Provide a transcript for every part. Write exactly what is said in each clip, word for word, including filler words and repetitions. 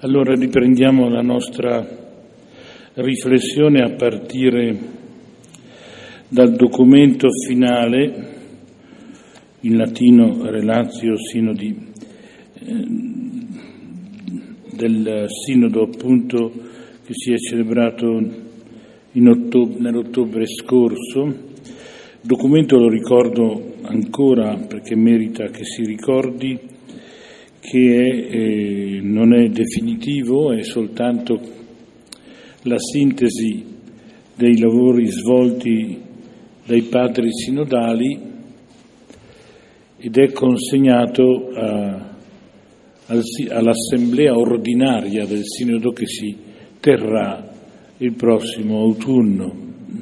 Allora riprendiamo la nostra riflessione a partire dal documento finale, in latino Relatio Sinodi, eh, del Sinodo appunto che si è celebrato in ottobre, nell'ottobre scorso. Il documento lo ricordo ancora perché merita che si ricordi che è, eh, non è definitivo, è soltanto la sintesi dei lavori svolti dai padri sinodali ed è consegnato a, al, all'assemblea ordinaria del Sinodo che si terrà il prossimo autunno.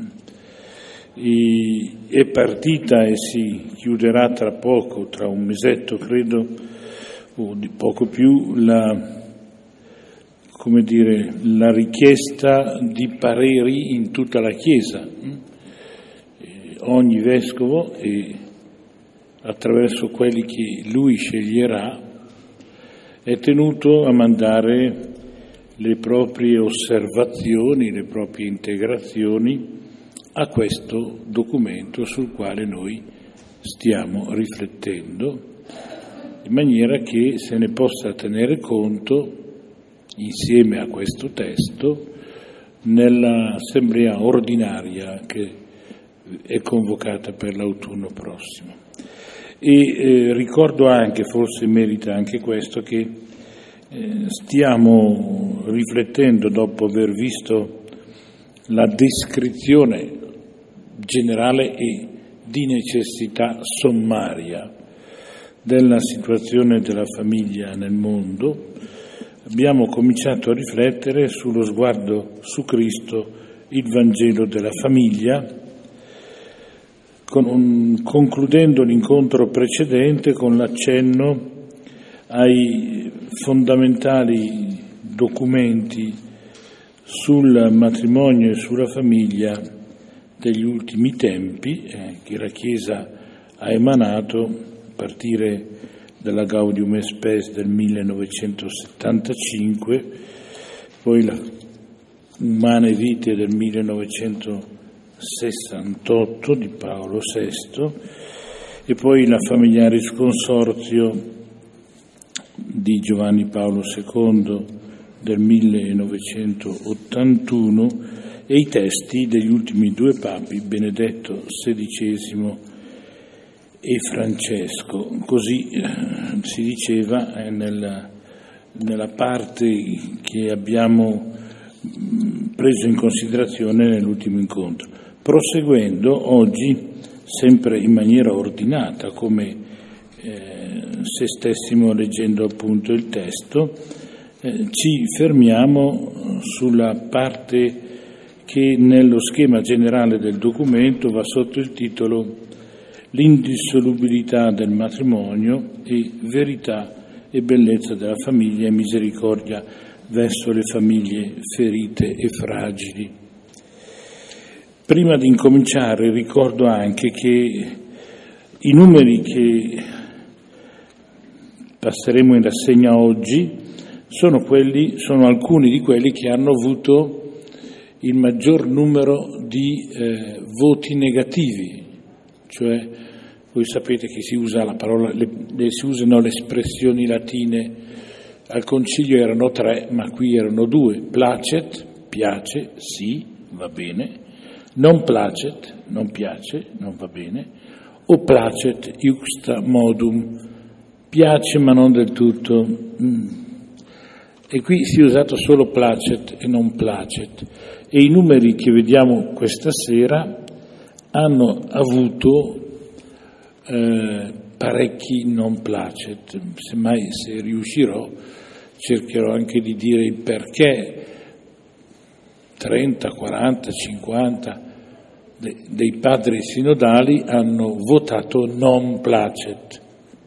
E, è partita e si chiuderà tra poco, tra un mesetto credo, o di poco più, la, come dire, la richiesta di pareri in tutta la Chiesa. Ogni vescovo, e attraverso quelli che lui sceglierà, è tenuto a mandare le proprie osservazioni, le proprie integrazioni a questo documento sul quale noi stiamo riflettendo, in maniera che se ne possa tenere conto, insieme a questo testo, nell'assemblea ordinaria che è convocata per l'autunno prossimo. E eh, ricordo anche, forse merita anche questo, che eh, stiamo riflettendo, dopo aver visto la descrizione generale e di necessità sommaria della situazione della famiglia nel mondo, abbiamo cominciato a riflettere sullo sguardo su Cristo, il Vangelo della famiglia, con un, concludendo l'incontro precedente con l'accenno ai fondamentali documenti sul matrimonio e sulla famiglia degli ultimi tempi eh, che la Chiesa ha emanato a partire dalla Gaudium et Spes del millenovecentosettantacinque, poi la Humanae Vitae del millenovecentosessantotto di Paolo sesto e poi la Familiaris Consortio di Giovanni Paolo secondo del millenovecentottantuno e i testi degli ultimi due papi, Benedetto sedicesimo e Francesco. Così eh, si diceva eh, nella, nella parte che abbiamo mh, preso in considerazione nell'ultimo incontro. Proseguendo oggi, sempre in maniera ordinata, come eh, se stessimo leggendo appunto il testo, eh, ci fermiamo sulla parte che nello schema generale del documento va sotto il titolo L'indissolubilità del matrimonio e verità e bellezza della famiglia e misericordia verso le famiglie ferite e fragili. Prima di incominciare ricordo anche che i numeri che passeremo in rassegna oggi sono, quelli, sono alcuni di quelli che hanno avuto il maggior numero di eh, voti negativi. Cioè, voi sapete che si usa la parola, le, le, si usano le espressioni latine, al concilio erano tre, ma qui erano due: placet, piace, sì, va bene; non placet, non piace, non va bene; o placet iuxta modum, piace ma non del tutto. Mm. E qui si è usato solo placet e non placet. E i numeri che vediamo questa sera hanno avuto eh, parecchi non placet. Semmai, se riuscirò, cercherò anche di dire il perché trenta, quaranta, cinquanta de, dei padri sinodali hanno votato non placet.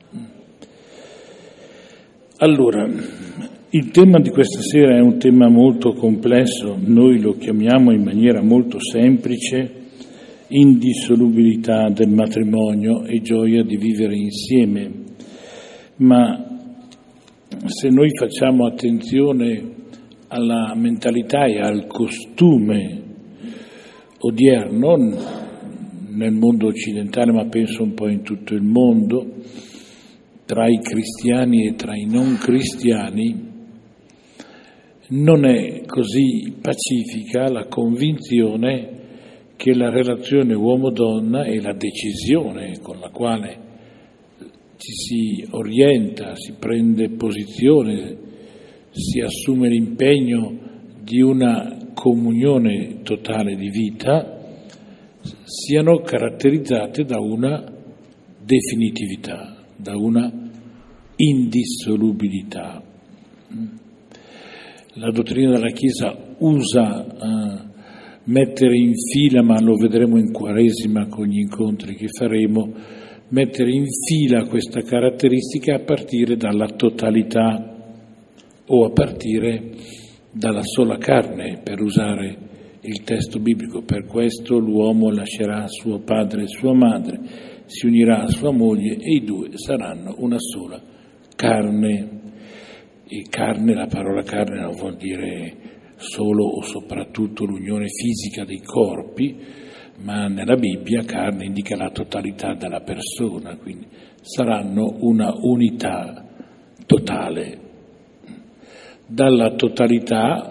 Allora, il tema di questa sera è un tema molto complesso, noi lo chiamiamo in maniera molto semplice indissolubilità del matrimonio e gioia di vivere insieme, ma se noi facciamo attenzione alla mentalità e al costume odierno nel mondo occidentale, ma penso un po' in tutto il mondo, tra i cristiani e tra i non cristiani, non è così pacifica la convinzione che la relazione uomo-donna e la decisione con la quale ci si orienta, si prende posizione, si assume l'impegno di una comunione totale di vita, siano caratterizzate da una definitività, da una indissolubilità. La dottrina della Chiesa usa uh, mettere in fila, ma lo vedremo in Quaresima con gli incontri che faremo, mettere in fila questa caratteristica a partire dalla totalità o a partire dalla sola carne, per usare il testo biblico. Per questo l'uomo lascerà suo padre e sua madre, si unirà a sua moglie e i due saranno una sola carne. E carne, la parola carne non vuol dire solo o soprattutto l'unione fisica dei corpi, ma nella Bibbia carne indica la totalità della persona, quindi saranno una unità totale. Dalla totalità,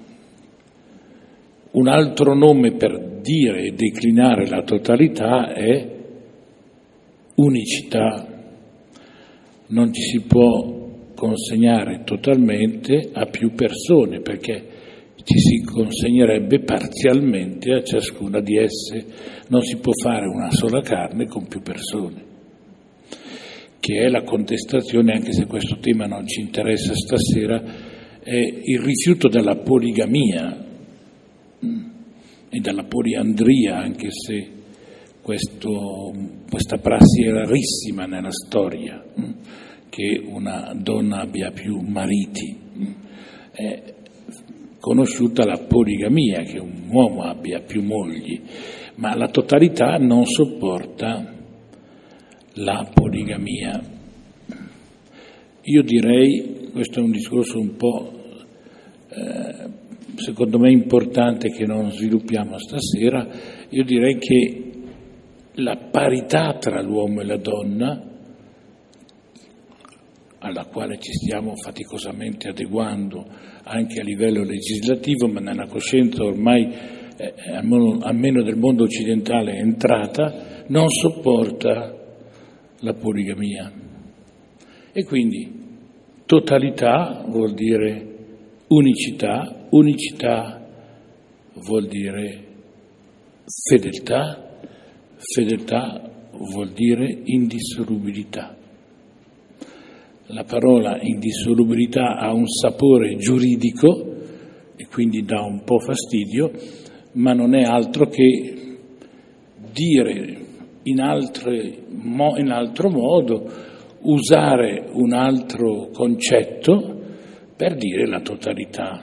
un altro nome per dire e declinare la totalità è unicità. Non ci si può consegnare totalmente a più persone, perché ci si consegnerebbe parzialmente a ciascuna di esse. Non si può fare una sola carne con più persone, che è la contestazione, anche se questo tema non ci interessa stasera, è il rifiuto della poligamia e della poliandria, anche se questo, questa prassi è rarissima nella storia, che una donna abbia più mariti. È conosciuta la poligamia, che un uomo abbia più mogli, ma la totalità non sopporta la poligamia. Io direi, questo è un discorso un po' eh, secondo me importante che non sviluppiamo stasera, io direi che la parità tra l'uomo e la donna, alla quale ci stiamo faticosamente adeguando anche a livello legislativo, ma nella coscienza ormai eh, almeno del mondo occidentale è entrata, non sopporta la poligamia. E quindi totalità vuol dire unicità, unicità vuol dire fedeltà, fedeltà vuol dire indissolubilità. La parola indissolubilità ha un sapore giuridico e quindi dà un po' fastidio, ma non è altro che dire in, altre, in altro modo, usare un altro concetto per dire la totalità,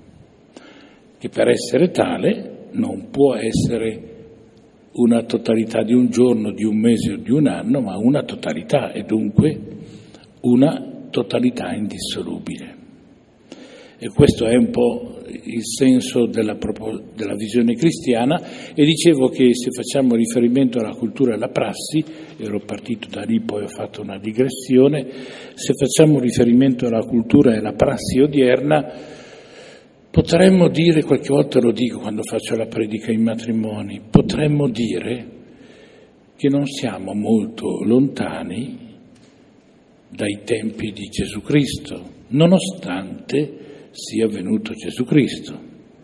che per essere tale non può essere una totalità di un giorno, di un mese o di un anno, ma una totalità e dunque una totalità indissolubile. E questo è un po' il senso della, della visione cristiana, e dicevo che se facciamo riferimento alla cultura e alla prassi, ero partito da lì, poi ho fatto una digressione, se facciamo riferimento alla cultura e alla prassi odierna, potremmo dire, qualche volta lo dico quando faccio la predica ai matrimoni, potremmo dire che non siamo molto lontani dai tempi di Gesù Cristo, nonostante sia venuto Gesù Cristo.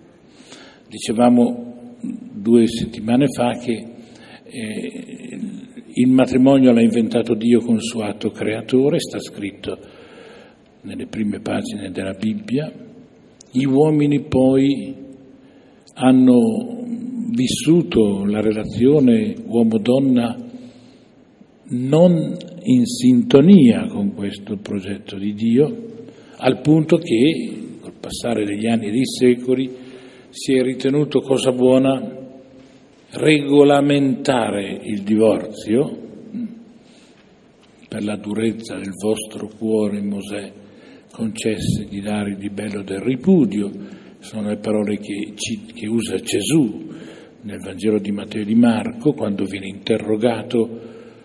Dicevamo due settimane fa che eh, il matrimonio l'ha inventato Dio con il suo atto creatore, sta scritto nelle prime pagine della Bibbia. Gli uomini poi hanno vissuto la relazione uomo-donna non in sintonia con questo progetto di Dio, al punto che col passare degli anni e dei secoli si è ritenuto cosa buona regolamentare il divorzio per la durezza del vostro cuore, Mosè, concesse di dare il libello del ripudio, sono le parole che, che usa Gesù nel Vangelo di Matteo e di Marco, quando viene interrogato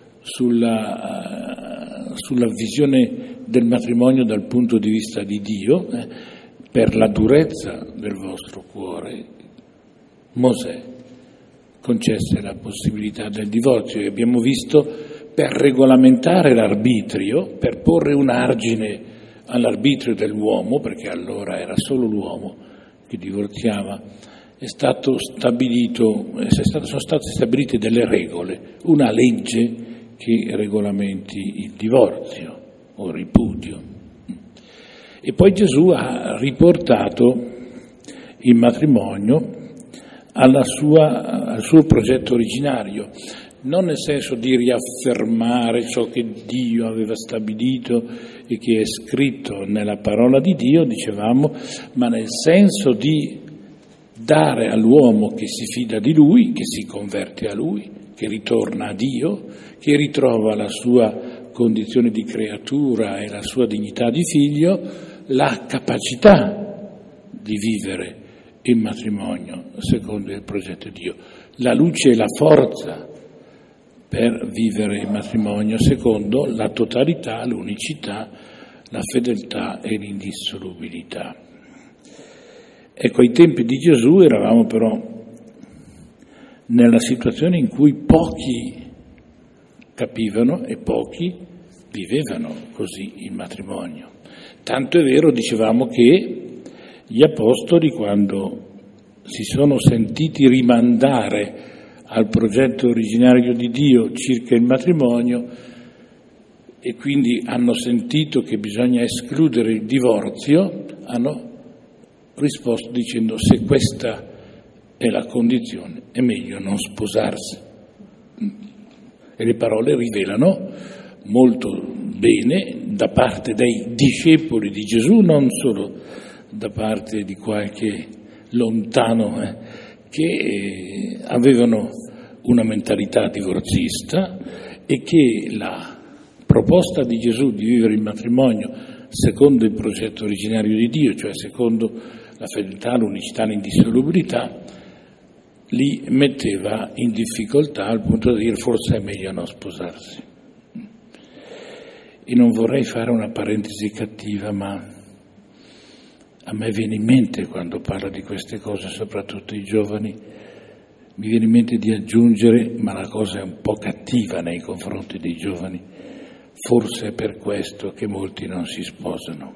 sulla, sulla visione del matrimonio dal punto di vista di Dio. Eh, per la durezza del vostro cuore, Mosè concesse la possibilità del divorzio, e abbiamo visto, per regolamentare l'arbitrio, per porre un argine all'arbitrio dell'uomo, perché allora era solo l'uomo che divorziava, è stato stabilito, è stato, sono state stabilite delle regole, una legge che regolamenti il divorzio o il ripudio. E poi Gesù ha riportato il matrimonio alla sua, al suo progetto originario, non nel senso di riaffermare ciò che Dio aveva stabilito e che è scritto nella parola di Dio, dicevamo, ma nel senso di dare all'uomo che si fida di Lui, che si converte a Lui, che ritorna a Dio, che ritrova la sua condizione di creatura e la sua dignità di figlio, la capacità di vivere il matrimonio secondo il progetto di Dio, la luce e la forza per vivere il matrimonio secondo la totalità, l'unicità, la fedeltà e l'indissolubilità. Ecco, ai tempi di Gesù eravamo però nella situazione in cui pochi capivano e pochi vivevano così il matrimonio. Tanto è vero, dicevamo, che gli apostoli, quando si sono sentiti rimandare al progetto originario di Dio circa il matrimonio e quindi hanno sentito che bisogna escludere il divorzio, hanno risposto dicendo: se questa è la condizione è meglio non sposarsi. E le parole rivelano molto bene da parte dei discepoli di Gesù, non solo da parte di qualche lontano eh, che eh, avevano una mentalità divorzista, e che la proposta di Gesù di vivere il matrimonio secondo il progetto originario di Dio, cioè secondo la fedeltà, l'unicità, l'indissolubilità, li metteva in difficoltà al punto da dire forse è meglio non sposarsi. E non vorrei fare una parentesi cattiva, ma a me viene in mente, quando parlo di queste cose, soprattutto i giovani, mi viene in mente di aggiungere, ma la cosa è un po' cattiva nei confronti dei giovani, forse è per questo che molti non si sposano.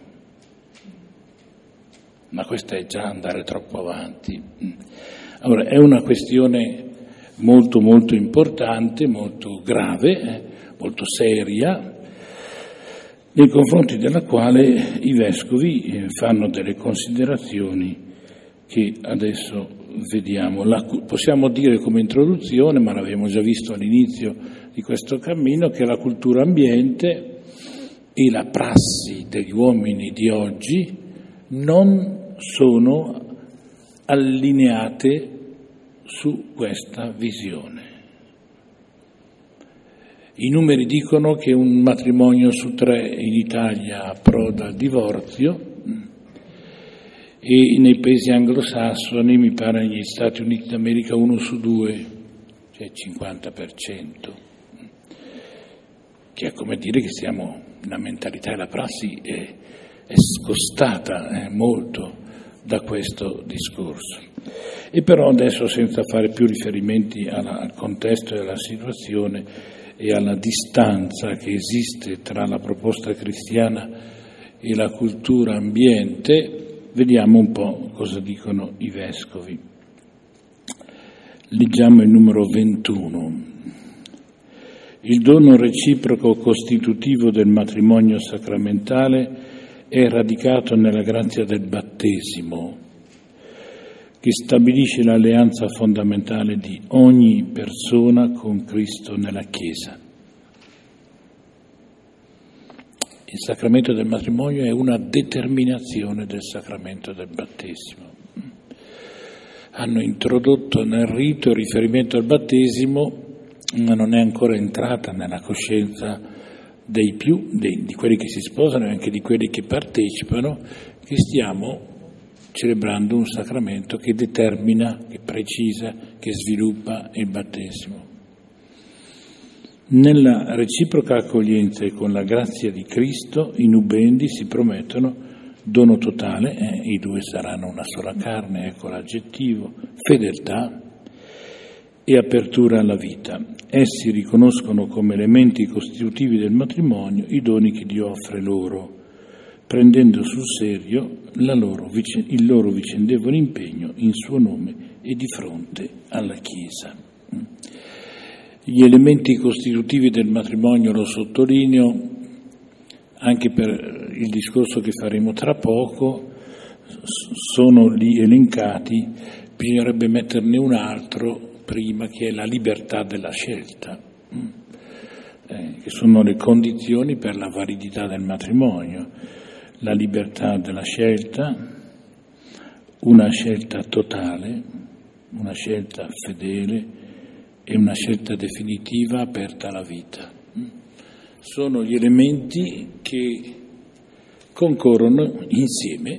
Ma questo è già andare troppo avanti. Allora, è una questione molto molto importante, molto grave, eh, molto seria, nei confronti della quale i vescovi fanno delle considerazioni che adesso vediamo. La, possiamo dire come introduzione, ma l'abbiamo già visto all'inizio di questo cammino, che la cultura ambiente e la prassi degli uomini di oggi non sono allineate su questa visione. I numeri dicono che un matrimonio su tre in Italia approda al divorzio, e nei paesi anglosassoni, mi pare negli Stati Uniti d'America, uno su due, cioè il cinquanta per cento, che è come dire che siamo, la mentalità e la prassi è, è scostata eh, molto da questo discorso. E però adesso, senza fare più riferimenti alla, al contesto e alla situazione e alla distanza che esiste tra la proposta cristiana e la cultura ambiente, vediamo un po' cosa dicono i vescovi. Leggiamo il numero ventuno. Il dono reciproco costitutivo del matrimonio sacramentale è radicato nella grazia del battesimo, che stabilisce l'alleanza fondamentale di ogni persona con Cristo nella Chiesa. Il sacramento del matrimonio è una determinazione del sacramento del battesimo. Hanno introdotto nel rito il riferimento al battesimo, ma non è ancora entrata nella coscienza dei più, dei, di quelli che si sposano e anche di quelli che partecipano, che stiamo celebrando un sacramento che determina, che precisa, che sviluppa il battesimo. Nella reciproca accoglienza e con la grazia di Cristo i nubendi si promettono dono totale, eh, i due saranno una sola carne, ecco l'aggettivo, fedeltà e apertura alla vita. Essi riconoscono come elementi costitutivi del matrimonio i doni che Dio offre loro, prendendo sul serio la loro, il loro vicendevole impegno in suo nome e di fronte alla Chiesa. Gli elementi costitutivi del matrimonio, lo sottolineo anche per il discorso che faremo tra poco, sono lì elencati, bisognerebbe metterne un altro prima, che è la libertà della scelta, eh, che sono le condizioni per la validità del matrimonio. La libertà della scelta, una scelta totale, una scelta fedele e una scelta definitiva aperta alla vita. Sono gli elementi che concorrono insieme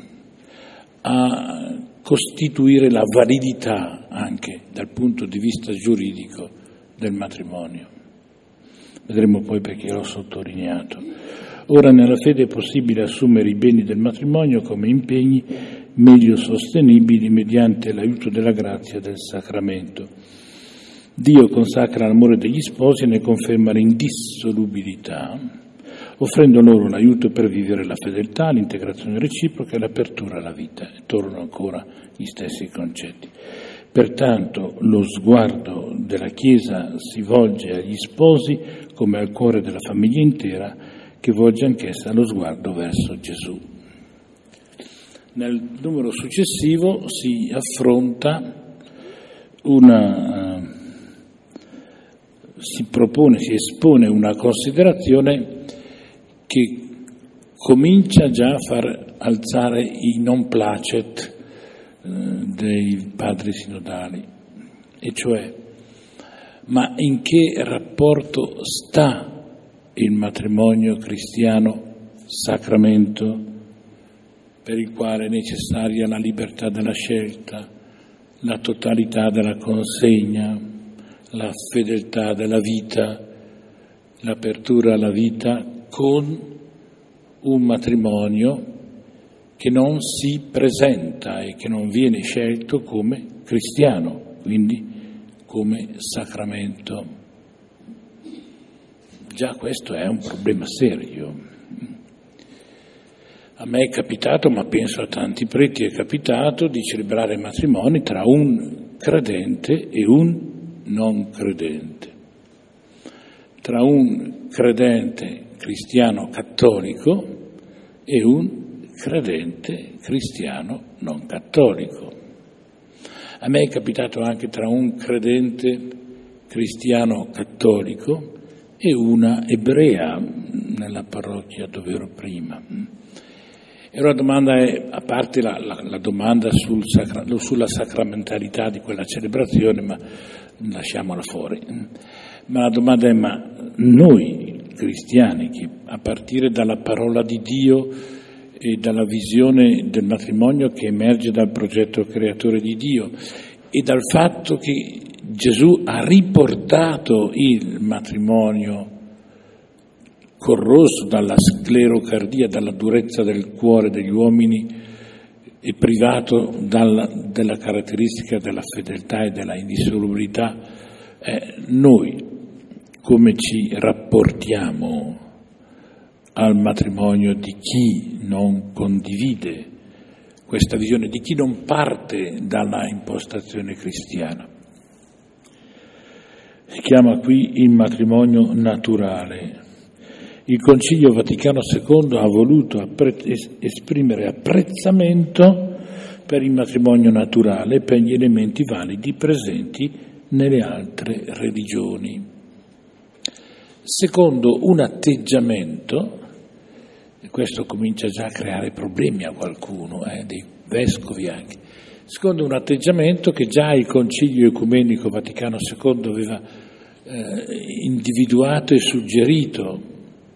a costituire la validità anche dal punto di vista giuridico del matrimonio. Vedremo poi perché l'ho sottolineato. Ora nella fede è possibile assumere i beni del matrimonio come impegni meglio sostenibili mediante l'aiuto della grazia del sacramento. Dio consacra l'amore degli sposi e ne conferma l'indissolubilità, offrendo loro l'aiuto per vivere la fedeltà, l'integrazione reciproca e l'apertura alla vita. E tornano ancora gli stessi concetti. Pertanto lo sguardo della Chiesa si volge agli sposi come al cuore della famiglia intera, che volge anch'essa lo sguardo verso Gesù. Nel numero successivo si affronta una, uh, si propone, si espone una considerazione che comincia già a far alzare i non placet uh, dei padri sinodali, e cioè, ma in che rapporto sta il matrimonio cristiano sacramento per il quale è necessaria la libertà della scelta, la totalità della consegna, la fedeltà della vita, l'apertura alla vita, con un matrimonio che non si presenta e che non viene scelto come cristiano, quindi come sacramento. Già questo è un problema serio. A me è capitato, ma penso a tanti preti è capitato, di celebrare matrimoni tra un credente e un non credente, tra un credente cristiano cattolico e un credente cristiano non cattolico. A me è capitato anche tra un credente cristiano cattolico e una ebrea nella parrocchia dove ero prima. E la domanda è, a parte la, la, la domanda sul sacra, sulla sacramentalità di quella celebrazione, ma lasciamola fuori, ma la domanda è, ma noi cristiani, che a partire dalla parola di Dio e dalla visione del matrimonio che emerge dal progetto creatore di Dio e dal fatto che Gesù ha riportato il matrimonio corroso dalla sclerocardia, dalla durezza del cuore degli uomini e privato dalla, della caratteristica della fedeltà e della indissolubilità, eh, noi come ci rapportiamo al matrimonio di chi non condivide questa visione, di chi non parte dalla impostazione cristiana? Si chiama qui il matrimonio naturale. Il Concilio Vaticano secondo ha voluto appre- esprimere apprezzamento per il matrimonio naturale e per gli elementi validi presenti nelle altre religioni. Secondo un atteggiamento, e questo comincia già a creare problemi a qualcuno, eh, dei vescovi anche, secondo un atteggiamento che già il Concilio Ecumenico Vaticano secondo aveva eh, individuato e suggerito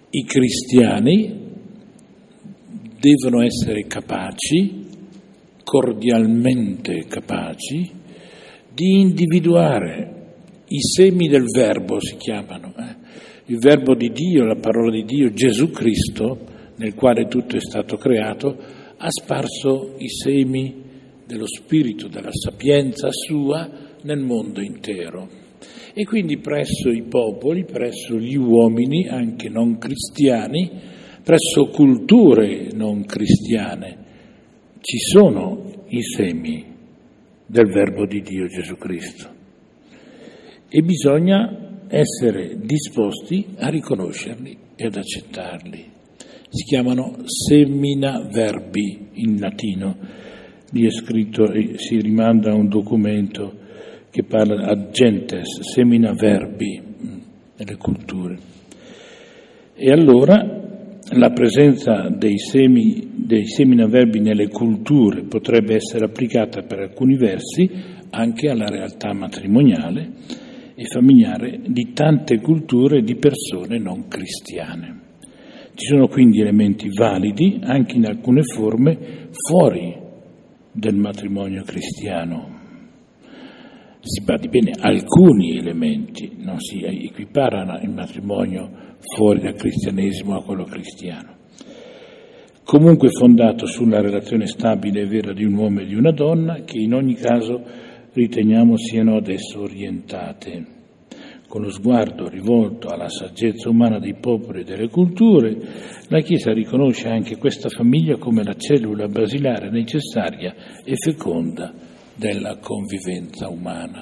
I cristiani devono essere capaci, cordialmente capaci, di individuare i semi del verbo, si chiamano, eh? Il verbo di Dio, la parola di Dio, Gesù Cristo, nel quale tutto è stato creato, ha sparso i semi dello spirito, della sapienza sua nel mondo intero. E quindi presso i popoli, presso gli uomini, anche non cristiani, presso culture non cristiane, ci sono i semi del verbo di Dio Gesù Cristo. E bisogna essere disposti a riconoscerli e ad accettarli. Si chiamano semina verbi in latino. Lì è scritto, si rimanda a un documento che parla ad gentes, semina verbi nelle culture. E allora la presenza dei semi, dei semina verbi nelle culture potrebbe essere applicata per alcuni versi anche alla realtà matrimoniale e familiare di tante culture di persone non cristiane. Ci sono quindi elementi validi anche in alcune forme fuori del matrimonio cristiano. Si badi bene, alcuni elementi, non si equiparano il matrimonio fuori dal cristianesimo a quello cristiano. Comunque fondato sulla relazione stabile e vera di un uomo e di una donna, che in ogni caso riteniamo siano ad esso orientate. Con lo sguardo rivolto alla saggezza umana dei popoli e delle culture, la Chiesa riconosce anche questa famiglia come la cellula basilare necessaria e feconda della convivenza umana.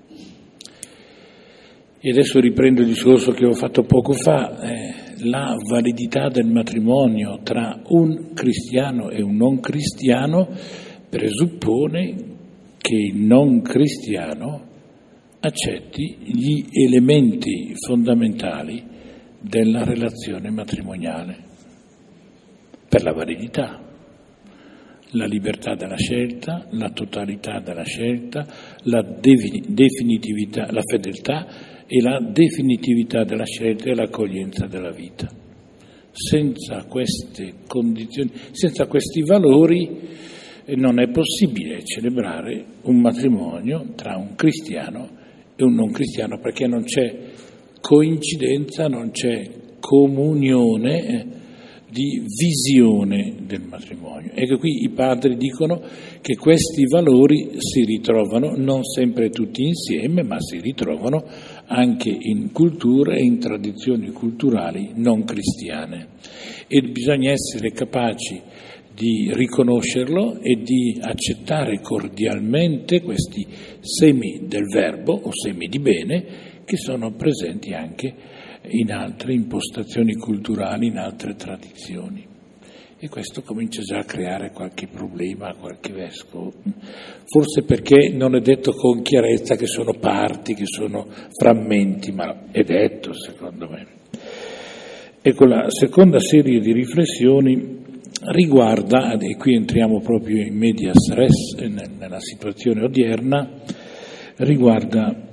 E adesso riprendo il discorso che ho fatto poco fa, eh, la validità del matrimonio tra un cristiano e un non cristiano presuppone che il non cristiano accetti gli elementi fondamentali della relazione matrimoniale per la validità, la libertà della scelta, la totalità della scelta, la definitività, la fedeltà e la definitività della scelta e l'accoglienza della vita. Senza queste condizioni, senza questi valori non è possibile celebrare un matrimonio tra un cristiano e un non cristiano, perché non c'è coincidenza, non c'è comunione di visione del matrimonio. Ecco, qui i padri dicono che questi valori si ritrovano non sempre tutti insieme, ma si ritrovano anche in culture e in tradizioni culturali non cristiane. E bisogna essere capaci di riconoscerlo e di accettare cordialmente questi semi del verbo o semi di bene che sono presenti anche in altre impostazioni culturali, in altre tradizioni. E questo comincia già a creare qualche problema a qualche vescovo, forse perché non è detto con chiarezza che sono parti, che sono frammenti, ma è detto secondo me. Ecco, la seconda serie di riflessioni riguarda, e qui entriamo proprio in medias res, nella situazione odierna, riguarda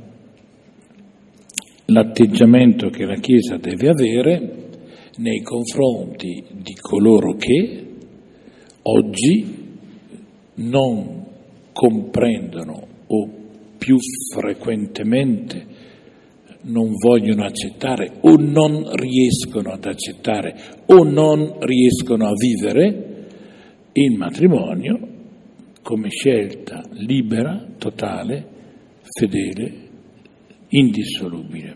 l'atteggiamento che la Chiesa deve avere nei confronti di coloro che oggi non comprendono o più frequentemente non vogliono accettare o non riescono ad accettare o non riescono a vivere il matrimonio come scelta libera, totale, fedele, indissolubile.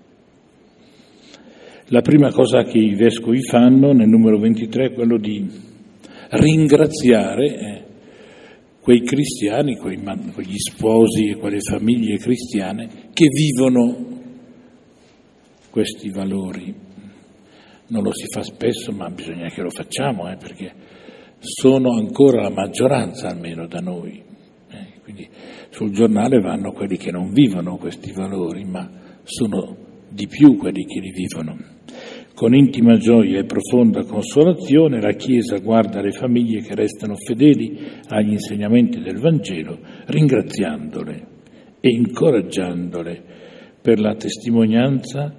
La prima cosa che i vescovi fanno nel numero ventitré è quello di ringraziare eh, quei cristiani, quei, quegli sposi e quelle famiglie cristiane che vivono questi valori. Non lo si fa spesso, ma bisogna che lo facciamo, eh, perché sono ancora la maggioranza, almeno da noi. Eh, quindi sul giornale vanno quelli che non vivono questi valori, ma sono di più quelli che li vivono. Con intima gioia e profonda consolazione la Chiesa guarda le famiglie che restano fedeli agli insegnamenti del Vangelo, ringraziandole e incoraggiandole per la testimonianza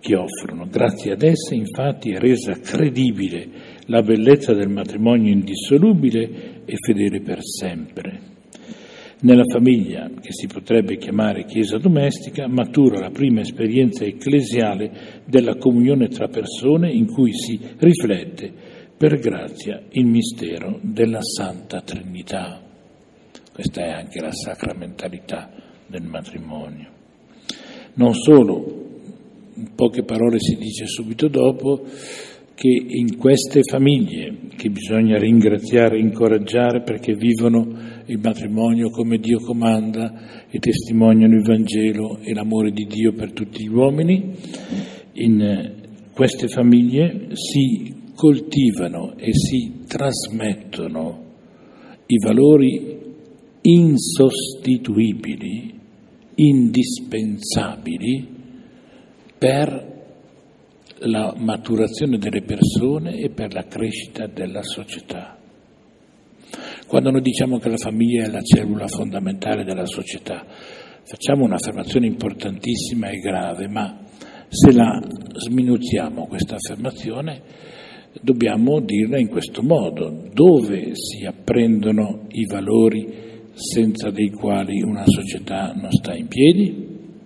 che offrono. Grazie ad esse, infatti, è resa credibile la bellezza del matrimonio indissolubile e fedele per sempre. Nella famiglia, che si potrebbe chiamare chiesa domestica, matura la prima esperienza ecclesiale della comunione tra persone in cui si riflette per grazia il mistero della Santa Trinità. Questa è anche la sacramentalità del matrimonio. Non solo, in poche parole si dice subito dopo che in queste famiglie, che bisogna ringraziare e incoraggiare perché vivono il matrimonio come Dio comanda e testimoniano il Vangelo e l'amore di Dio per tutti gli uomini, in queste famiglie si coltivano e si trasmettono i valori insostituibili, indispensabili per la maturazione delle persone e per la crescita della società. Quando noi diciamo che la famiglia è la cellula fondamentale della società, facciamo un'affermazione importantissima e grave, ma se la sminuzziamo questa affermazione, dobbiamo dirla in questo modo: dove si apprendono i valori senza dei quali una società non sta in piedi?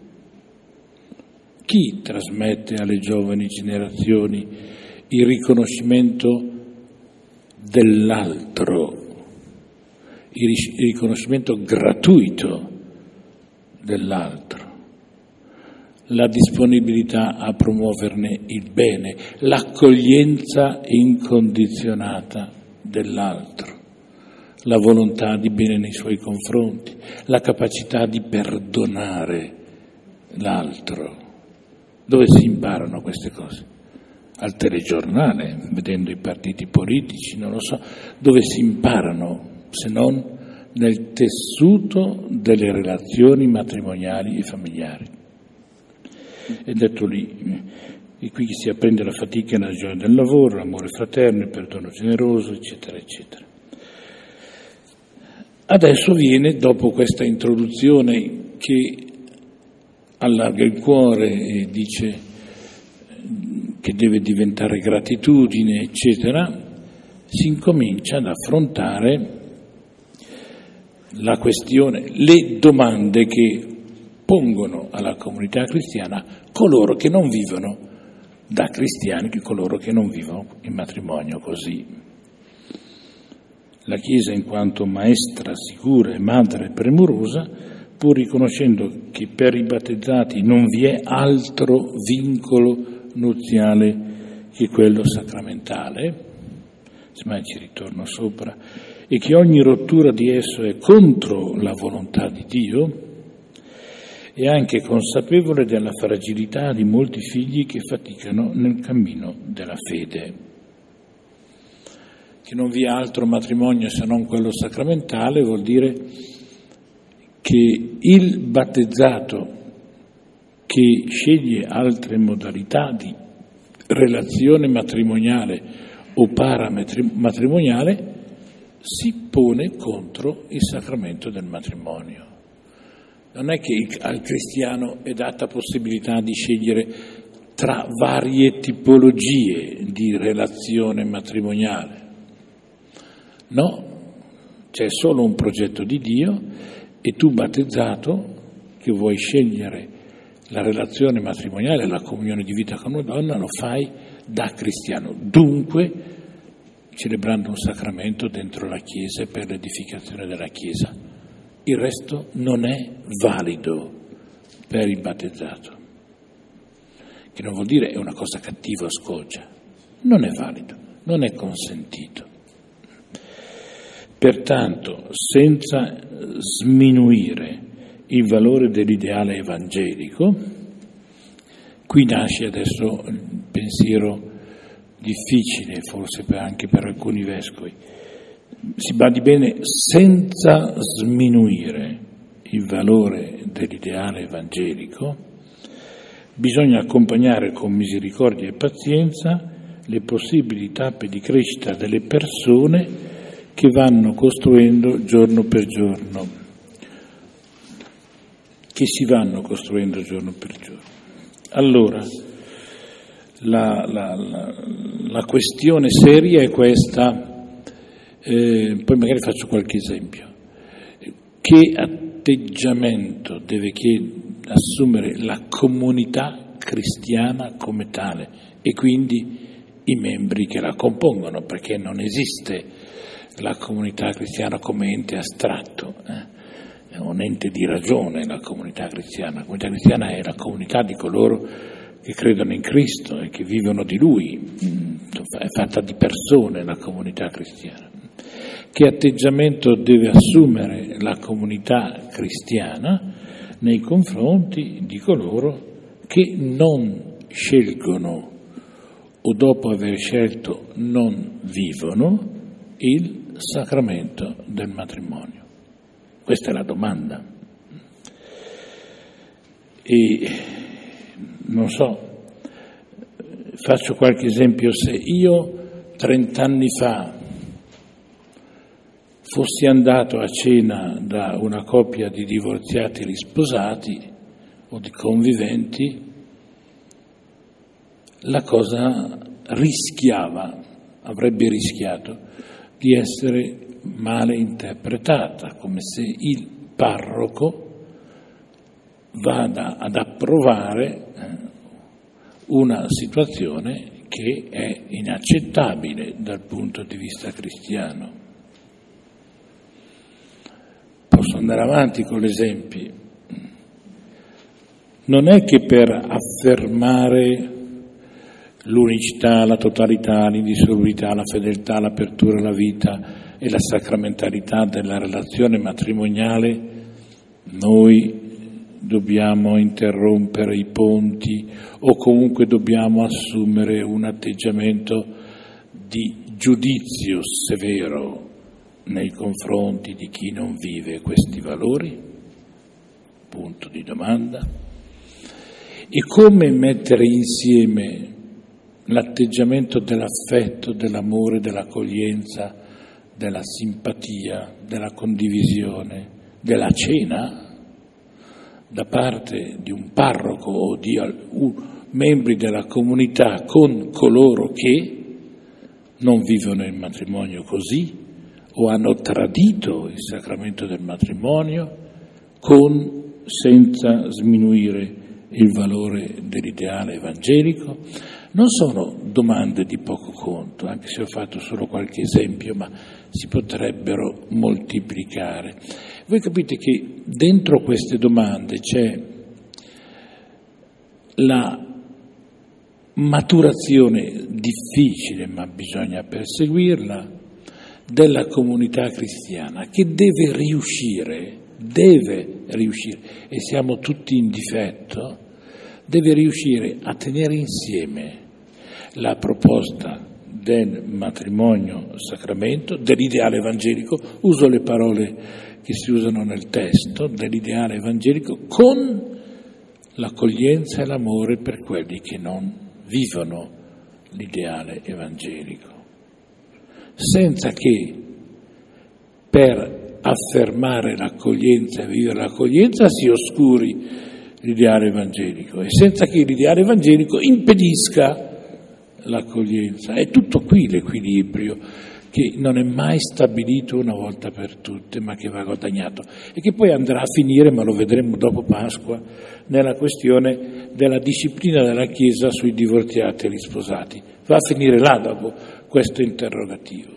Chi trasmette alle giovani generazioni il riconoscimento dell'altro, il riconoscimento gratuito dell'altro, la disponibilità a promuoverne il bene, l'accoglienza incondizionata dell'altro, la volontà di bene nei suoi confronti, la capacità di perdonare l'altro? Dove si imparano queste cose? Al telegiornale, vedendo i partiti politici, non lo so. Dove si imparano, se non nel tessuto delle relazioni matrimoniali e familiari? È detto lì, e qui si apprende la fatica e la gioia del lavoro, l'amore fraterno, il perdono generoso, eccetera, eccetera. Adesso viene, dopo questa introduzione che allarga il cuore e dice che deve diventare gratitudine, eccetera, si incomincia ad affrontare la questione, le domande che pongono alla comunità cristiana coloro che non vivono da cristiani, coloro che non vivono il matrimonio così. La Chiesa, in quanto maestra sicura e madre premurosa, pur riconoscendo che per i battezzati non vi è altro vincolo nuziale che quello sacramentale, semmai ci ritorno sopra, e che ogni rottura di esso è contro la volontà di Dio, è anche consapevole della fragilità di molti figli che faticano nel cammino della fede. Che non vi è altro matrimonio se non quello sacramentale vuol dire che il battezzato che sceglie altre modalità di relazione matrimoniale o paramatrimoniale si pone contro il sacramento del matrimonio. Non è che al cristiano è data possibilità di scegliere tra varie tipologie di relazione matrimoniale. No, c'è solo un progetto di Dio e tu battezzato che vuoi scegliere la relazione matrimoniale, la comunione di vita con una donna, lo fai da cristiano. Dunque, celebrando un sacramento dentro la Chiesa e per l'edificazione della Chiesa. Il resto non è valido per il battezzato, che non vuol dire è una cosa cattiva o scoggia. Non è valido, non è consentito. Pertanto, senza sminuire il valore dell'ideale evangelico, qui nasce adesso il pensiero difficile, forse per anche per alcuni vescovi. Si badi bene, senza sminuire il valore dell'ideale evangelico, bisogna accompagnare con misericordia e pazienza le possibili tappe di crescita delle persone che vanno costruendo giorno per giorno, che si vanno costruendo giorno per giorno. Allora, la, la, la, la questione seria è questa, eh, poi magari faccio qualche esempio. Che atteggiamento deve assumere la comunità cristiana come tale e quindi i membri che la compongono, perché non esiste la comunità cristiana come ente astratto, eh? È un ente di ragione la comunità cristiana. La comunità cristiana è la comunità di coloro che credono in Cristo e che vivono di Lui, è fatta di persone la comunità cristiana. Che atteggiamento deve assumere la comunità cristiana nei confronti di coloro che non scelgono o dopo aver scelto non vivono il sacramento del matrimonio? Questa è la domanda. E non so, faccio qualche esempio. Se io trent'anni fa fossi andato a cena da una coppia di divorziati risposati o di conviventi, la cosa rischiava, avrebbe rischiato di essere male interpretata, come se il parroco vada ad approvare una situazione che è inaccettabile dal punto di vista cristiano. Posso andare avanti con gli esempi. Non è che per affermare l'unicità, la totalità, l'indissolubilità, la fedeltà, l'apertura alla vita e la sacramentalità della relazione matrimoniale noi dobbiamo interrompere i ponti o comunque dobbiamo assumere un atteggiamento di giudizio severo nei confronti di chi non vive questi valori? Punto di domanda. E come mettere insieme l'atteggiamento dell'affetto, dell'amore, dell'accoglienza, della simpatia, della condivisione, della cena da parte di un parroco o di membri della comunità con coloro che non vivono il matrimonio così o hanno tradito il sacramento del matrimonio con, senza sminuire il valore dell'ideale evangelico? Non sono domande di poco conto, anche se ho fatto solo qualche esempio, ma si potrebbero moltiplicare. Voi capite che dentro queste domande c'è la maturazione difficile, ma bisogna perseguirla, della comunità cristiana, che deve riuscire, deve riuscire, e siamo tutti in difetto, deve riuscire a tenere insieme la proposta del matrimonio sacramento, dell'ideale evangelico, uso le parole che si usano nel testo, dell'ideale evangelico, con l'accoglienza e l'amore per quelli che non vivono l'ideale evangelico, senza che per affermare l'accoglienza e vivere l'accoglienza si oscuri l'ideale evangelico e senza che l'ideale evangelico impedisca l'accoglienza. È tutto qui l'equilibrio che non è mai stabilito una volta per tutte, ma che va guadagnato e che poi andrà a finire, ma lo vedremo dopo Pasqua, nella questione della disciplina della Chiesa sui divorziati e gli sposati. Va a finire là dopo questo interrogativo.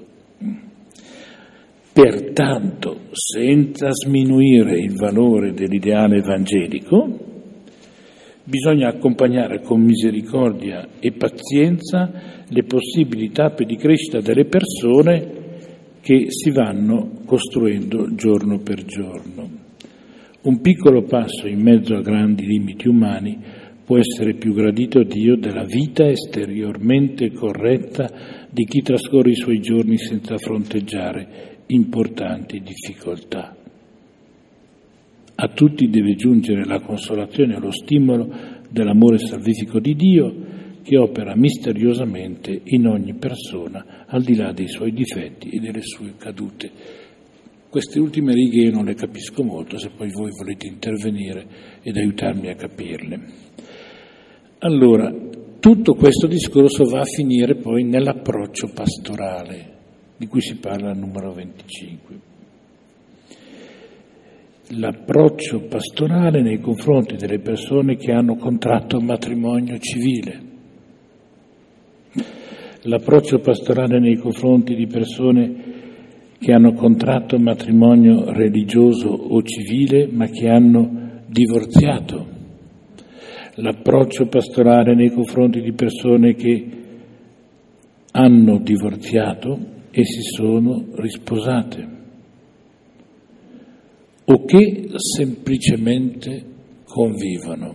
Pertanto, senza sminuire il valore dell'ideale evangelico, bisogna accompagnare con misericordia e pazienza le possibili tappe di crescita delle persone che si vanno costruendo giorno per giorno. Un piccolo passo in mezzo a grandi limiti umani può essere più gradito a Dio della vita esteriormente corretta di chi trascorre i suoi giorni senza fronteggiare importanti difficoltà. A tutti deve giungere la consolazione e lo stimolo dell'amore salvifico di Dio che opera misteriosamente in ogni persona al di là dei suoi difetti e delle sue cadute. Queste ultime righe io non le capisco molto, se poi voi volete intervenire ed aiutarmi a capirle. Allora, tutto questo discorso va a finire poi nell'approccio pastorale, di cui si parla al numero venticinque. L'approccio pastorale nei confronti delle persone che hanno contratto matrimonio civile. L'approccio pastorale nei confronti di persone che hanno contratto matrimonio religioso o civile ma che hanno divorziato. L'approccio pastorale nei confronti di persone che hanno divorziato e si sono risposate o che semplicemente convivono.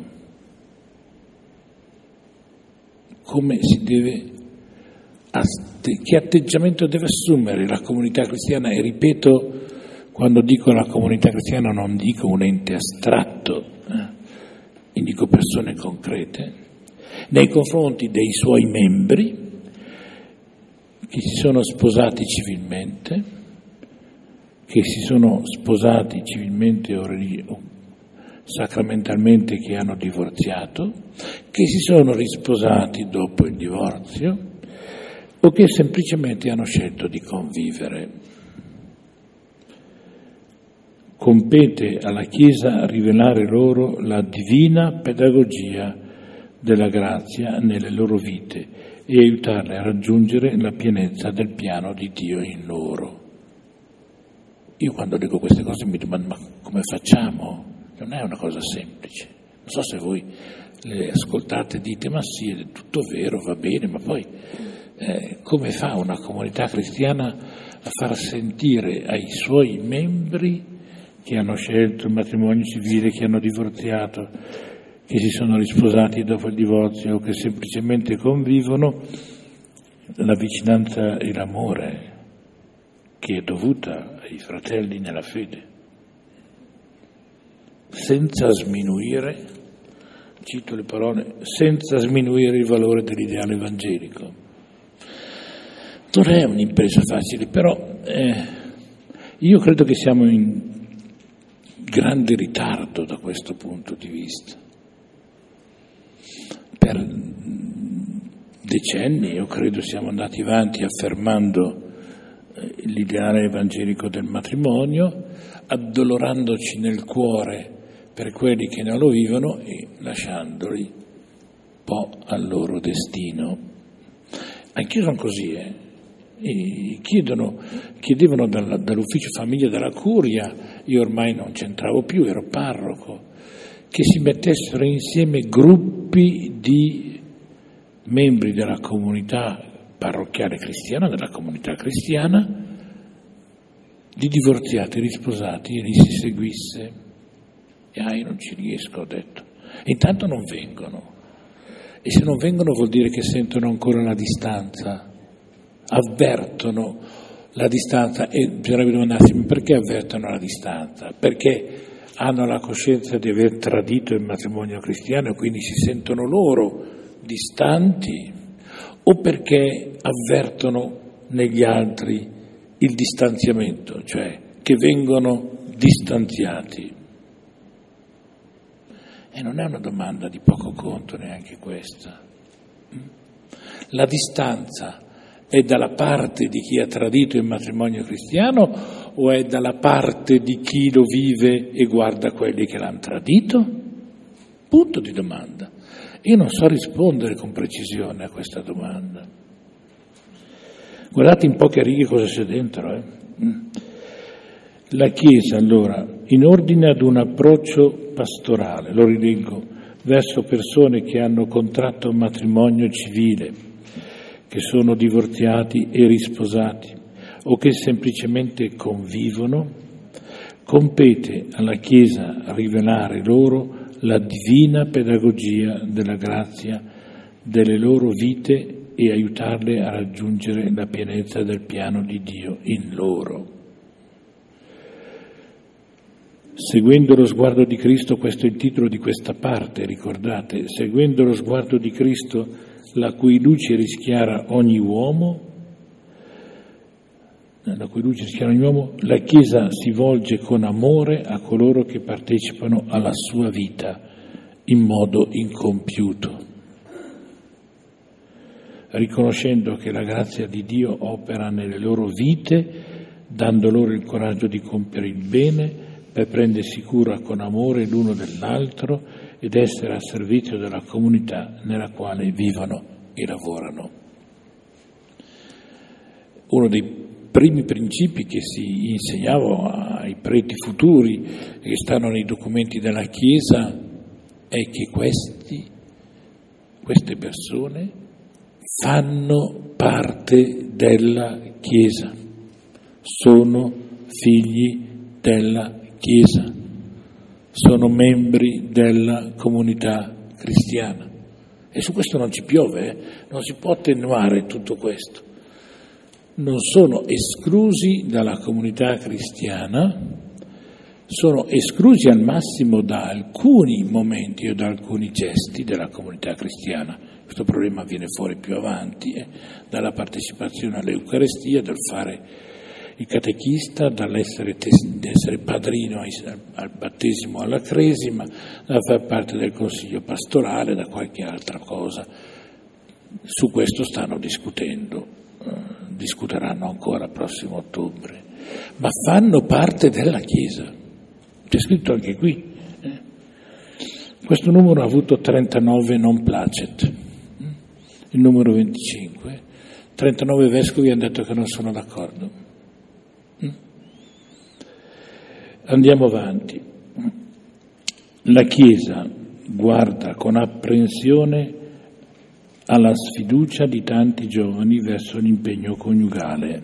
Come si deve, che atteggiamento deve assumere la comunità cristiana? E ripeto, quando dico la comunità cristiana non dico un ente astratto, eh? indico persone concrete, nei confronti dei suoi membri che si sono sposati civilmente, che si sono sposati civilmente o sacramentalmente, che hanno divorziato, che si sono risposati dopo il divorzio o che semplicemente hanno scelto di convivere. Compete alla Chiesa rivelare loro la divina pedagogia della grazia nelle loro vite e aiutarle a raggiungere la pienezza del piano di Dio in loro. Io quando leggo queste cose mi domando, ma come facciamo? Non è una cosa semplice. Non so se voi le ascoltate e dite, ma sì, è tutto vero, va bene, ma poi eh, come fa una comunità cristiana a far sentire ai suoi membri che hanno scelto il matrimonio civile, che hanno divorziato, che si sono risposati dopo il divorzio o che semplicemente convivono, la vicinanza e l'amore che è dovuta ai fratelli nella fede, senza sminuire, cito le parole, senza sminuire il valore dell'ideale evangelico. Non è un'impresa facile, però eh, io credo che siamo in grande ritardo da questo punto di vista. Per decenni, io credo, siamo andati avanti affermando l'ideale evangelico del matrimonio, addolorandoci nel cuore per quelli che non lo vivono e lasciandoli un po' al loro destino. Anch'io sono così, eh. E chiedono, chiedevano dalla, dall'ufficio famiglia della curia, io ormai non c'entravo più, ero parroco, che si mettessero insieme gruppi di membri della comunità parrocchiale cristiana, della comunità cristiana, di divorziati, risposati, e li si seguisse. E ah, io non ci riesco, ho detto. E intanto non vengono. E se non vengono vuol dire che sentono ancora la distanza, avvertono la distanza, e bisognerebbe domandarsi perché avvertono la distanza? Perché hanno la coscienza di aver tradito il matrimonio cristiano e quindi si sentono loro distanti, o perché avvertono negli altri il distanziamento, cioè che vengono distanziati. E non è una domanda di poco conto neanche questa. La distanza è dalla parte di chi ha tradito il matrimonio cristiano o è dalla parte di chi lo vive e guarda quelli che l'hanno tradito? Punto di domanda. Io non so rispondere con precisione a questa domanda. Guardate in poche righe cosa c'è dentro. Eh? La Chiesa, allora, in ordine ad un approccio pastorale, lo rileggo, verso persone che hanno contratto un matrimonio civile, che sono divorziati e risposati, o che semplicemente convivono, compete alla Chiesa rivelare loro la divina pedagogia della grazia delle loro vite e aiutarle a raggiungere la pienezza del piano di Dio in loro. Seguendo lo sguardo di Cristo, questo è il titolo di questa parte, ricordate, seguendo lo sguardo di Cristo, la cui luce rischiara ogni uomo, la cui luce rischiara ogni uomo, la Chiesa si volge con amore a coloro che partecipano alla sua vita in modo incompiuto. riconoscendo che la grazia di Dio opera nelle loro vite, dando loro il coraggio di compiere il bene per prendersi cura con amore l'uno dell'altro ed essere a servizio della comunità nella quale vivono e lavorano. Uno dei primi principi che si insegnava ai preti futuri e che stanno nei documenti della Chiesa è che questi, queste persone fanno parte della Chiesa, sono figli della Chiesa, sono membri della comunità cristiana. E su questo non ci piove, eh? Non si può attenuare tutto questo. Non sono esclusi dalla comunità cristiana, sono esclusi al massimo da alcuni momenti o da alcuni gesti della comunità cristiana. Questo problema viene fuori più avanti, eh? Dalla partecipazione all'Eucarestia, dal fare il catechista, dall'essere essere padrino al, al battesimo, alla cresima, da far parte del consiglio pastorale, da qualche altra cosa. Su questo stanno discutendo, eh, discuteranno ancora prossimo ottobre, ma fanno parte della Chiesa. C'è scritto anche qui. Eh. Questo numero ha avuto trentanove non placet, eh. Il numero venticinque, trentanove vescovi hanno detto che non sono d'accordo. Andiamo avanti. La Chiesa guarda con apprensione alla sfiducia di tanti giovani verso l'impegno coniugale.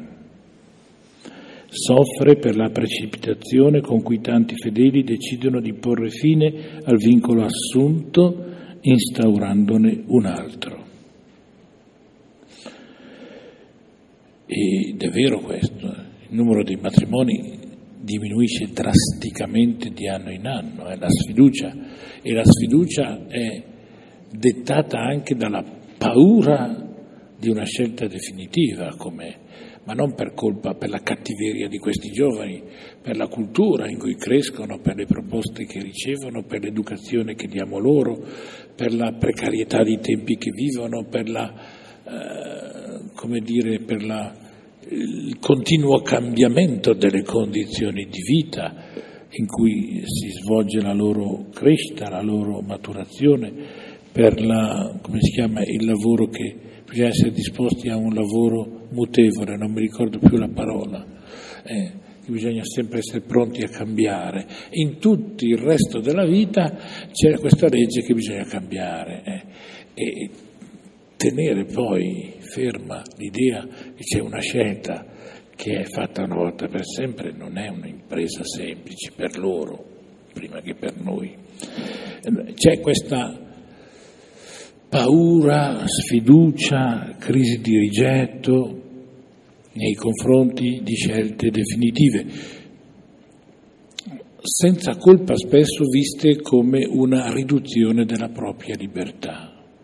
Soffre per la precipitazione con cui tanti fedeli decidono di porre fine al vincolo assunto, instaurandone un altro. Ed è vero questo, il numero dei matrimoni diminuisce drasticamente di anno in anno, è la sfiducia, e la sfiducia è dettata anche dalla paura di una scelta definitiva, come, ma non per colpa, per la cattiveria di questi giovani, per la cultura in cui crescono, per le proposte che ricevono, per l'educazione che diamo loro, per la precarietà dei tempi che vivono, per la, eh, come dire, per la il continuo cambiamento delle condizioni di vita in cui si svolge la loro crescita, la loro maturazione, per la, come si chiama, il lavoro che bisogna essere disposti a un lavoro mutevole, non mi ricordo più la parola, eh, che bisogna sempre essere pronti a cambiare. In tutto il resto della vita c'è questa legge che bisogna cambiare eh, e tenere poi ferma l'idea che c'è una scelta che è fatta una volta per sempre non è un'impresa semplice per loro, prima che per noi. C'è questa paura, sfiducia, crisi di rigetto nei confronti di scelte definitive, senza colpa spesso viste come una riduzione della propria libertà.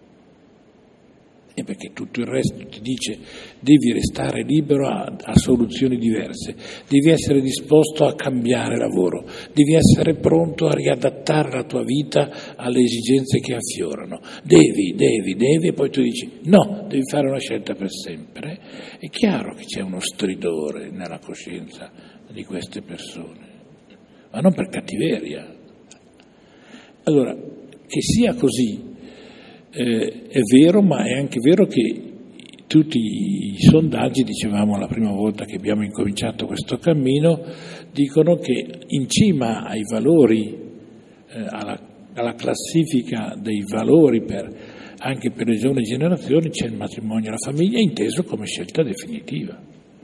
E perché tutto il resto ti dice devi restare libero a, a soluzioni diverse, devi essere disposto a cambiare lavoro, devi essere pronto a riadattare la tua vita alle esigenze che affiorano, devi, devi, devi, e poi tu dici no, devi fare una scelta per sempre. È chiaro che c'è uno stridore nella coscienza di queste persone, ma non per cattiveria. Allora, che sia così, Eh, è vero, ma è anche vero che tutti i sondaggi, dicevamo la prima volta che abbiamo incominciato questo cammino, dicono che in cima ai valori, eh, alla, alla classifica dei valori per, anche per le giovani generazioni, c'è il matrimonio e la famiglia inteso come scelta definitiva.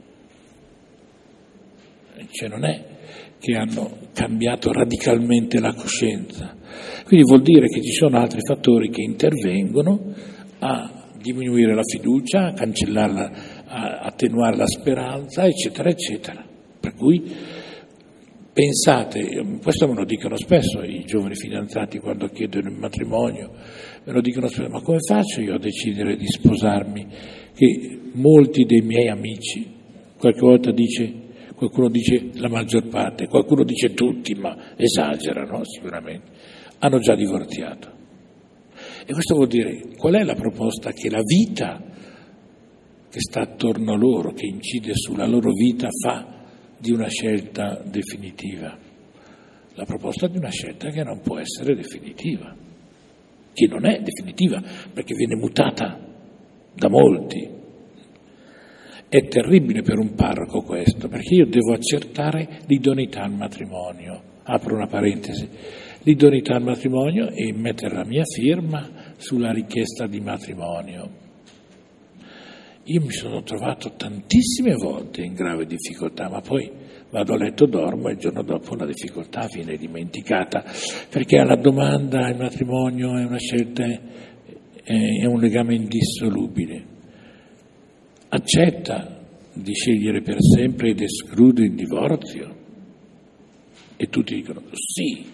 Cioè non è che hanno cambiato radicalmente la coscienza. Quindi vuol dire che ci sono altri fattori che intervengono a diminuire la fiducia, a cancellarla, a attenuare la speranza, eccetera, eccetera. Per cui pensate, questo me lo dicono spesso i giovani fidanzati quando chiedono il matrimonio, me lo dicono spesso, ma come faccio io a decidere di sposarmi? Che molti dei miei amici, qualche volta dice, qualcuno dice la maggior parte, qualcuno dice tutti, ma esagerano sicuramente, hanno già divorziato. E questo vuol dire, qual è la proposta che la vita che sta attorno a loro, che incide sulla loro vita, fa di una scelta definitiva. La proposta di una scelta che non può essere definitiva, che non è definitiva perché viene mutata da molti. È terribile per un parroco questo, perché io devo accertare l'idoneità al matrimonio. Apro una parentesi. L'idoneità al matrimonio e mettere la mia firma sulla richiesta di matrimonio. Io mi sono trovato tantissime volte in grave difficoltà, ma poi vado a letto, dormo e il giorno dopo la difficoltà viene dimenticata, perché alla domanda il matrimonio è una scelta, è un legame indissolubile. Accetta di scegliere per sempre ed esclude il divorzio? E tutti dicono sì.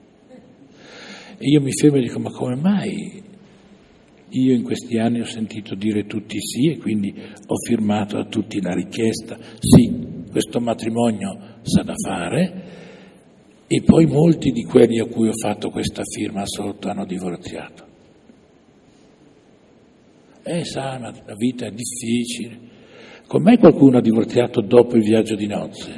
E io mi fermo e dico, ma come mai? Io in questi anni ho sentito dire tutti sì e quindi ho firmato a tutti la richiesta, sì, questo matrimonio s'ha da fare, e poi molti di quelli a cui ho fatto questa firma sotto hanno divorziato. Eh, sai, ma la vita è difficile. Con me qualcuno ha divorziato dopo il viaggio di nozze?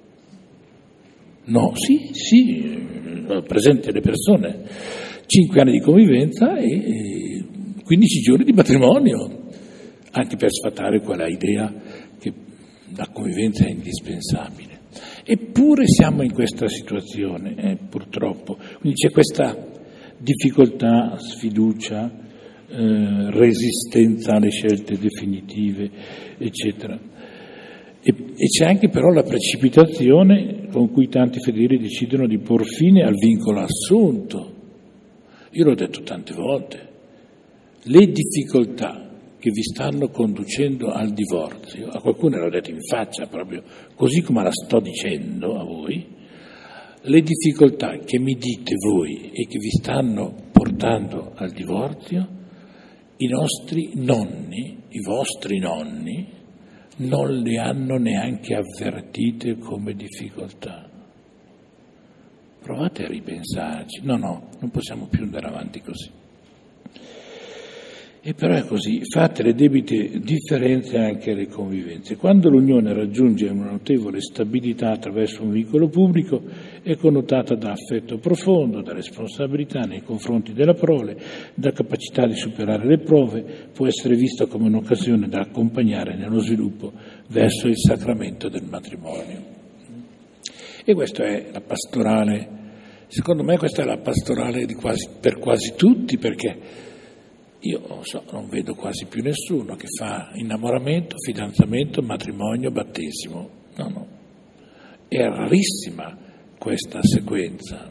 No, sì, sì, ho presente le persone, cinque anni di convivenza e quindici giorni di matrimonio, anche per sfatare quella idea che la convivenza è indispensabile. Eppure siamo in questa situazione, eh, purtroppo. Quindi c'è questa difficoltà, sfiducia, eh, resistenza alle scelte definitive, eccetera. E, e c'è anche però la precipitazione con cui tanti fedeli decidono di por fine al vincolo assunto. Io l'ho detto tante volte. Le difficoltà che vi stanno conducendo al divorzio, a qualcuno l'ho detto in faccia proprio, così come la sto dicendo a voi, le difficoltà che mi dite voi e che vi stanno portando al divorzio, i nostri nonni, i vostri nonni, non le hanno neanche avvertite come difficoltà. Provate a ripensarci. No, no, non possiamo più andare avanti così. E però è così, fate le debite differenze anche alle convivenze. Quando l'unione raggiunge una notevole stabilità attraverso un vincolo pubblico, è connotata da affetto profondo, da responsabilità nei confronti della prole, da capacità di superare le prove, può essere vista come un'occasione da accompagnare nello sviluppo verso il sacramento del matrimonio. E questa è la pastorale, secondo me questa è la pastorale di quasi, per quasi tutti, perché io non so, non vedo quasi più nessuno che fa innamoramento, fidanzamento, matrimonio, battesimo. No, no. È rarissima questa sequenza.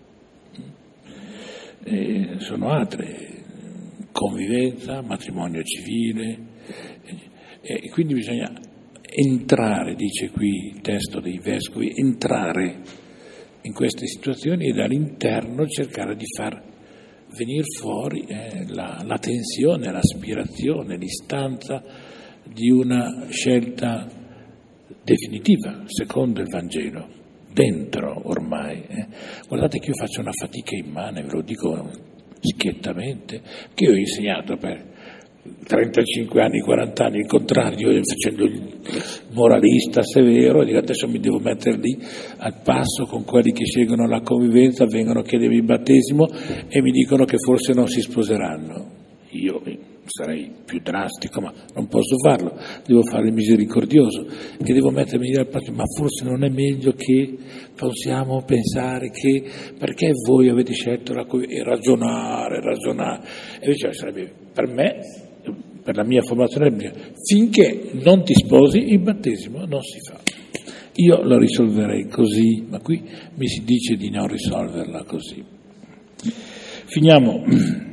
E sono altre, convivenza, matrimonio civile, e quindi bisogna entrare, dice qui il testo dei vescovi, entrare in queste situazioni e dall'interno cercare di far venire fuori eh, la, la tensione, l'aspirazione, l'istanza di una scelta definitiva, secondo il Vangelo, dentro ormai. Eh. Guardate che io faccio una fatica immane, ve lo dico schiettamente, che io ho insegnato per trentacinque anni, quaranta anni il contrario, facendo il moralista severo, e dico adesso mi devo mettere lì al passo con quelli che scelgono la convivenza, vengono a chiedermi il battesimo e mi dicono che forse non si sposeranno. Io sarei più drastico, ma non posso farlo, devo fare il misericordioso, che devo mettermi lì al passo, ma forse non è meglio che possiamo pensare che perché voi avete scelto la convivenza, e ragionare, ragionare, e invece sarebbe per me, per la mia formazione, finché non ti sposi il battesimo non si fa. Io lo risolverei così, ma qui mi si dice di non risolverla così. Finiamo.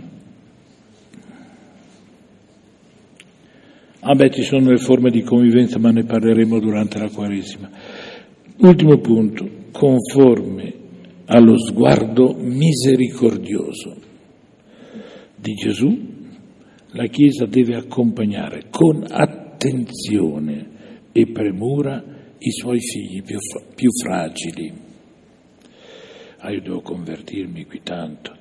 Ah beh, ci sono le forme di convivenza, ma ne parleremo durante la Quaresima. Ultimo punto, conforme allo sguardo misericordioso di Gesù, la Chiesa deve accompagnare con attenzione e premura i suoi figli più, più fragili. Ah, io devo convertirmi qui tanto.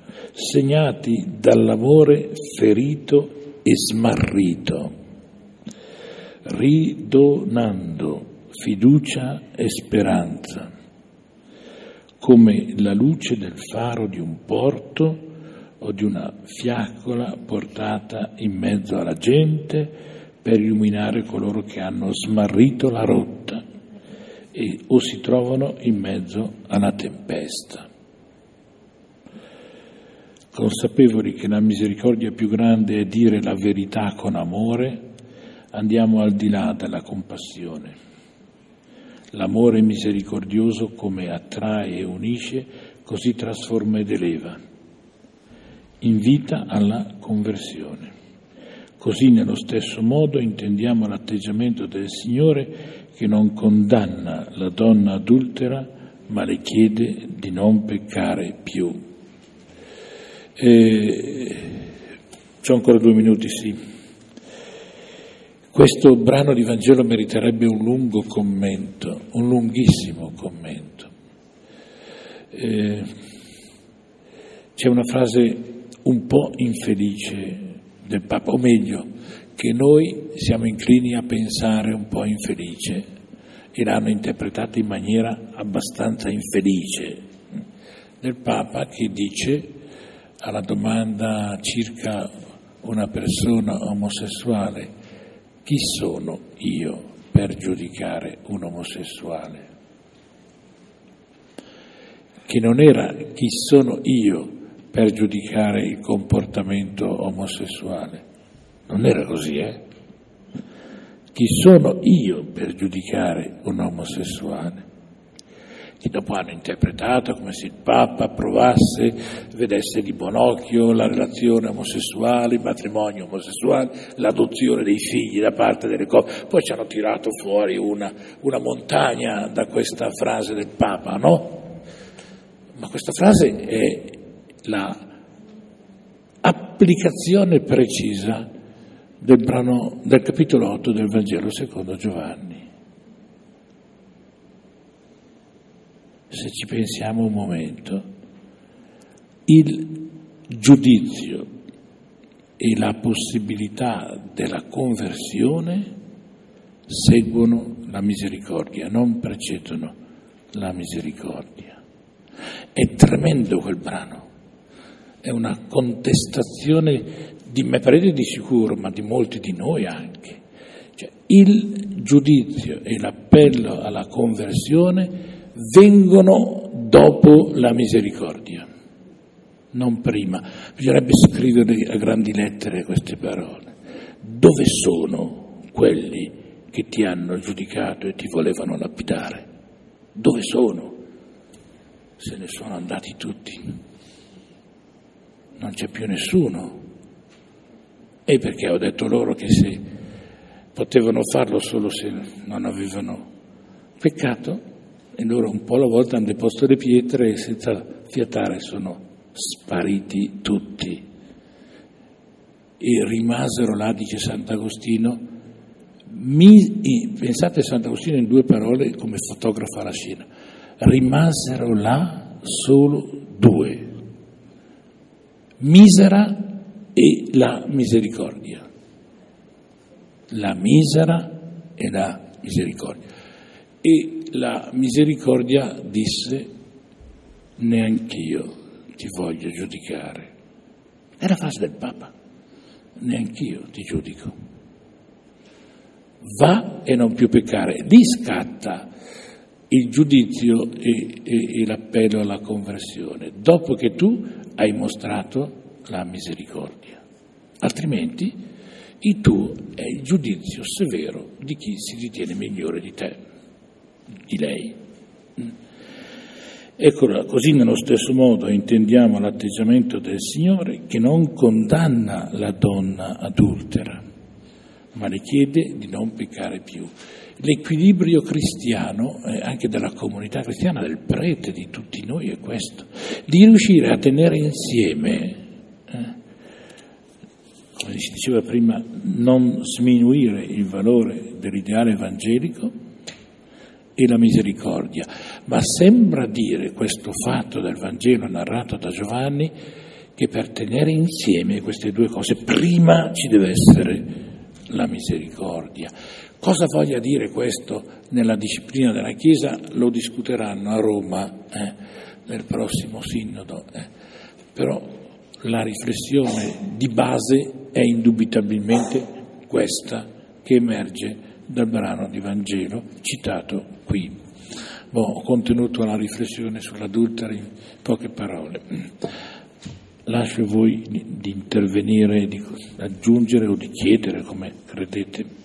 Segnati dall'amore ferito e smarrito. ridonando fiducia e speranza, come la luce del faro di un porto o di una fiaccola portata in mezzo alla gente per illuminare coloro che hanno smarrito la rotta e o si trovano in mezzo alla tempesta. Consapevoli che la misericordia più grande è dire la verità con amore, andiamo al di là della compassione. L'amore misericordioso come attrae e unisce, così trasforma ed eleva. Invita alla conversione. Così nello stesso modo intendiamo l'atteggiamento del Signore che non condanna la donna adultera, ma le chiede di non peccare più. Eh, c'ho ancora due minuti, sì. Questo brano di Vangelo meriterebbe un lungo commento, un lunghissimo commento. Eh, c'è una frase un po' infelice del Papa, o meglio, che noi siamo inclini a pensare un po' infelice e l'hanno interpretata in maniera abbastanza infelice, del Papa che dice alla domanda circa una persona omosessuale: chi sono io per giudicare un omosessuale? Che non era chi sono io per giudicare il comportamento omosessuale. Non era così, eh? Chi sono io per giudicare un omosessuale? Che dopo hanno interpretato come se il Papa approvasse, vedesse di buon occhio la relazione omosessuale, il matrimonio omosessuale, l'adozione dei figli da parte delle coppie. Poi ci hanno tirato fuori una, una montagna da questa frase del Papa, no? Ma questa frase è la applicazione precisa del brano del capitolo otto del Vangelo secondo Giovanni. Se ci pensiamo un momento, il giudizio e la possibilità della conversione seguono la misericordia, non precedono la misericordia. È tremendo quel brano. È una contestazione di me parere di sicuro, ma di molti di noi anche. Cioè, il giudizio e l'appello alla conversione vengono dopo la misericordia, non prima. Bisognerebbe scrivere a grandi lettere queste parole. Dove sono quelli che ti hanno giudicato e ti volevano lapidare? Dove sono? Se ne sono andati tutti. Non c'è più nessuno. E perché ho detto loro che se potevano farlo solo se non avevano peccato, e loro un po' alla volta hanno deposto le pietre e senza fiatare sono spariti tutti. E rimasero là, dice Sant'Agostino, mi, pensate a Sant'Agostino in due parole come fotografa la scena, rimasero là solo due, misera e la misericordia. La misera e la misericordia. E la misericordia disse: neanch'io ti voglio giudicare. È la frase del Papa: neanch'io ti giudico. Va e non più peccare. Lì scatta il giudizio e, e, e l'appello alla conversione, dopo che tu hai mostrato la misericordia. Altrimenti il tuo è il giudizio severo di chi si ritiene migliore di te, di lei. Eccola, così nello stesso modo intendiamo l'atteggiamento del Signore che non condanna la donna adultera, ma le chiede di non peccare più. L'equilibrio cristiano, eh, anche della comunità cristiana, del prete, di tutti noi, è questo, di riuscire a tenere insieme, eh, come si diceva prima, non sminuire il valore dell'ideale evangelico e la misericordia, ma sembra dire questo fatto del Vangelo narrato da Giovanni che per tenere insieme queste due cose prima ci deve essere la misericordia. Cosa voglia dire questo nella disciplina della Chiesa lo discuteranno a Roma eh, nel prossimo sinodo, eh. Però la riflessione di base è indubitabilmente questa che emerge dal brano di Vangelo citato qui. Boh, ho contenuto la riflessione sull'adultero in poche parole. Lascio a voi di intervenire, di aggiungere o di chiedere come credete.